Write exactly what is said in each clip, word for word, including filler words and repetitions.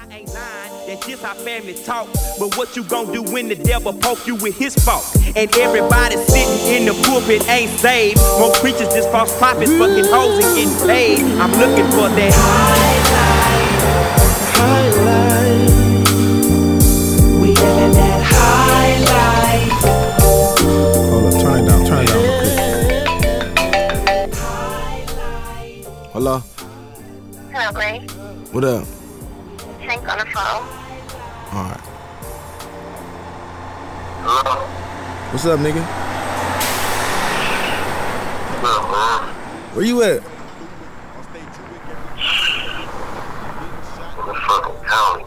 I ain't lying, that's just how family talk. But what you gon' do when the devil poke you with his fault? And everybody sitting in the pulpit ain't saved. Most preachers just false prophets, fucking hoes and getting paid. I'm looking for that high life, high life. We living that high life. Hold up, turn it down, turn it down. Hello? Hello, Grace. What up? Hank on the phone. Alright. Hello? What's up, nigga? What's up, man? Where you at? In the fucking county,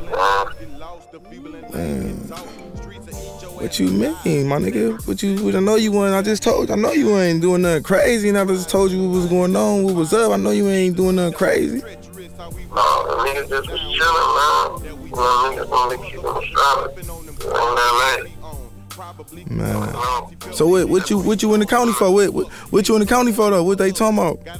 man. Man. What you mean, my nigga? What you, what I know you weren't, I just told you, I know you ain't doing nothing crazy, and I just told you what was going on, what was up. I know you ain't doing nothing crazy. No, the niggas just was chilling, man. You know, niggas only keep them solid. In L A. Man. So what, what you, what you in the county for? What, what, what you in the county for though? What they talking about? Man,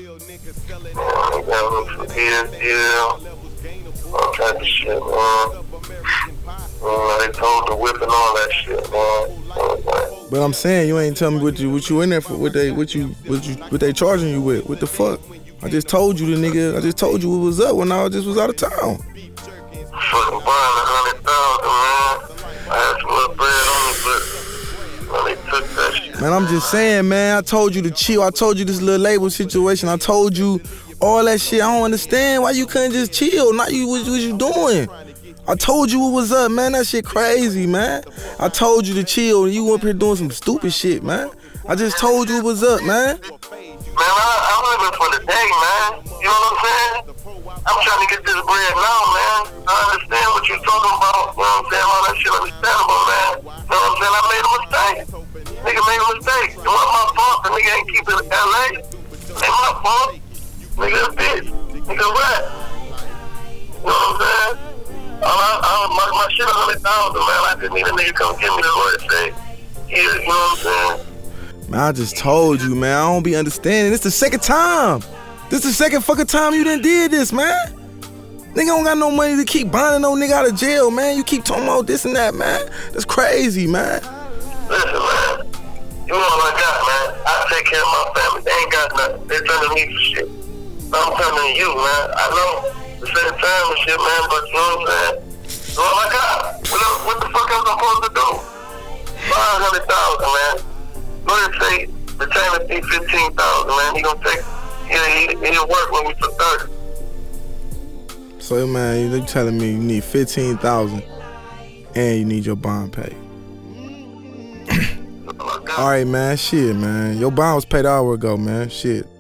they got me for P S D L. All type of shit, man. You know, they told the whip and all that shit, man. But I'm saying you ain't telling me what you, what you in there for? What they, what you, what you, what they charging you with? What the fuck? I just told you the nigga. I just told you what was up when I just was out of town. Fucking buying a hundred thousand, man. I had some little bread on it, but when they took that shit. Man, I'm just saying, man. I told you to chill. I told you this little label situation. I told you all that shit. I don't understand why you couldn't just chill. Not you. What was you doing? I told you what was up, man. That shit crazy, man. I told you to chill, and you up here doing some stupid shit, man. I just told you what was up, man. Man, I, I'm living for the day, man. You know what I'm saying? I'm trying to get this bread now, man. I understand what you're talking about. You know what I'm saying? All that shit understandable, man. You know what I'm saying? I made a mistake. Nigga made a mistake. It wasn't my fault. The nigga ain't keep it in L A. It ain't my fault. Nigga a bitch. Nigga a rat. You know what I'm saying? All I, I, my, my shit a hundred thousand, man. I just need a nigga come give me the word and say, here, you know what I'm saying? Man, I just told you, man. I don't be understanding. This the second time. This the second fucking time you done did this, man. Nigga don't got no money to keep bonding no nigga out of jail, man. You keep talking about this and that, man. That's crazy, man. Listen, man. You know what I got, man. I take care of my family. They ain't got nothing. They turning me for shit. I'm telling you, man. I know the same time and shit, man, but you know what I'm saying? That's all I got. What, what the fuck else I'm supposed to do? five hundred thousand, man. Go ahead and say the time is fifteen thousand, man. He gonna take, he, he, he'll work when we took thirty. So, man, you telling me you need fifteen thousand and you need your bond paid. All right, man. Shit, man. Your bond was paid an hour ago, man. Shit.